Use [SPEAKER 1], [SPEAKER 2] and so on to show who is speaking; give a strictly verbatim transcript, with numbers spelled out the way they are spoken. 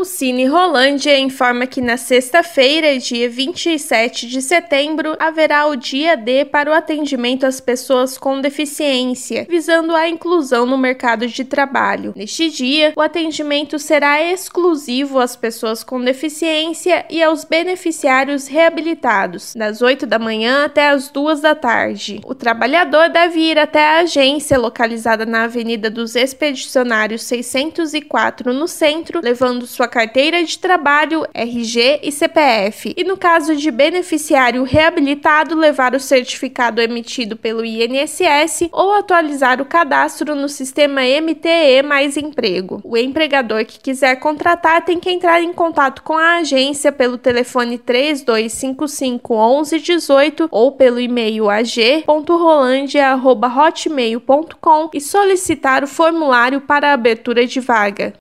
[SPEAKER 1] O Cine Rolândia informa que na sexta-feira, dia vinte e sete de setembro, haverá o dia D para o atendimento às pessoas com deficiência, visando a inclusão no mercado de trabalho. Neste dia, o atendimento será exclusivo às pessoas com deficiência e aos beneficiários reabilitados, das oito da manhã até as duas da tarde. O trabalhador deve ir até a agência localizada na Avenida dos Expedicionários seiscentos e quatro, no centro, levando sua carteira de trabalho, R G e C P F. E no caso de beneficiário reabilitado, levar o certificado emitido pelo I N S S ou atualizar o cadastro no sistema M T E Mais Emprego. O empregador que quiser contratar tem que entrar em contato com a agência pelo telefone três dois cinco cinco, onze dezoito ou pelo e-mail a g ponto rolandia arroba hotmail ponto com e solicitar o formulário para a abertura de vaga.